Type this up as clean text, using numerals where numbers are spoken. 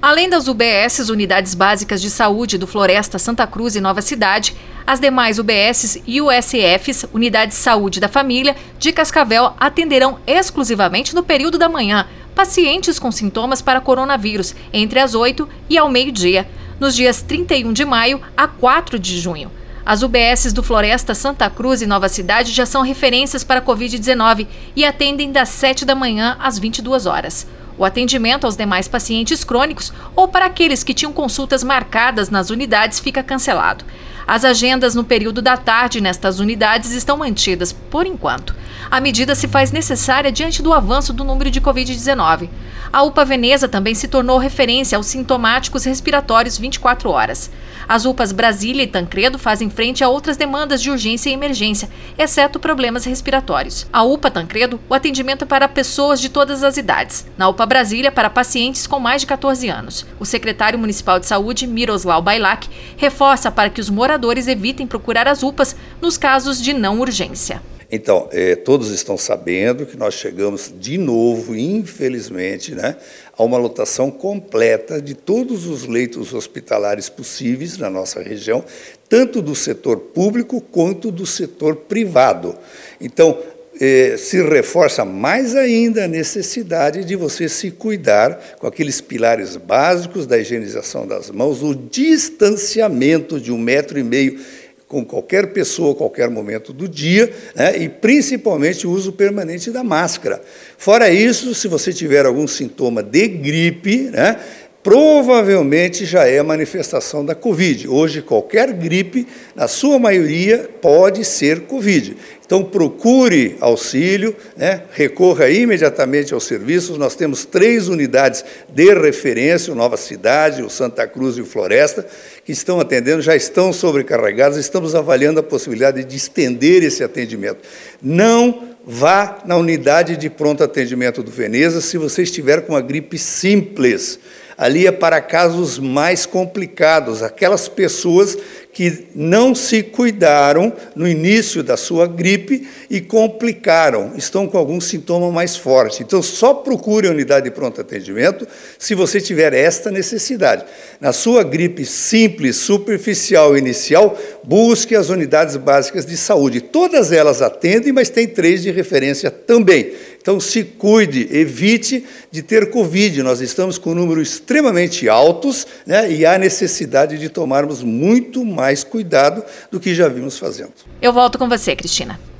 Além das UBSs, Unidades Básicas de Saúde do Floresta, Santa Cruz e Nova Cidade, as demais UBSs e USFs, Unidades de Saúde da Família, de Cascavel, atenderão exclusivamente no período da manhã pacientes com sintomas para coronavírus, entre as 8 e ao meio-dia, nos dias 31 de maio a 4 de junho. As UBSs do Floresta, Santa Cruz e Nova Cidade já são referências para a Covid-19 e atendem das 7 da manhã às 22 horas. O atendimento aos demais pacientes crônicos ou para aqueles que tinham consultas marcadas nas unidades fica cancelado. As agendas no período da tarde nestas unidades estão mantidas, por enquanto. A medida se faz necessária diante do avanço do número de Covid-19. A UPA Veneza também se tornou referência aos sintomáticos respiratórios 24 horas. As UPAs Brasília e Tancredo fazem frente a outras demandas de urgência e emergência, exceto problemas respiratórios. A UPA Tancredo, o atendimento é para pessoas de todas as idades. Na UPA Brasília, para pacientes com mais de 14 anos. O secretário municipal de saúde, Miroslav Bailac, reforça para que os moradores evitem procurar as UPAs nos casos de não urgência. Então, todos estão sabendo que nós chegamos de novo, infelizmente, a uma lotação completa de todos os leitos hospitalares possíveis na nossa região, tanto do setor público quanto do setor privado. Então, se reforça mais ainda a necessidade de você se cuidar com aqueles pilares básicos da higienização das mãos, o distanciamento de 1,5 metro com qualquer pessoa, a qualquer momento do dia, e principalmente o uso permanente da máscara. Fora isso, se você tiver algum sintoma de gripe, provavelmente já é manifestação da Covid. Hoje, qualquer gripe, na sua maioria, pode ser Covid. Então, procure auxílio, recorra imediatamente aos serviços. Nós temos 3 unidades de referência, o Nova Cidade, o Santa Cruz e o Floresta, que estão atendendo, já estão sobrecarregados. Estamos avaliando a possibilidade de estender esse atendimento. Não vá na unidade de pronto atendimento do Veneza se você estiver com a gripe simples. Ali é para casos mais complicados, aquelas pessoas que não se cuidaram no início da sua gripe e complicaram, estão com algum sintoma mais forte. Então, só procure a unidade de pronto atendimento se você tiver esta necessidade. Na sua gripe simples, superficial, inicial, busque as unidades básicas de saúde. Todas elas atendem, mas tem 3 de referência também. Então, se cuide, evite de ter Covid. Nós estamos com números extremamente altos, e há necessidade de tomarmos muito mais cuidado do que já vimos fazendo. Eu volto com você, Cristina.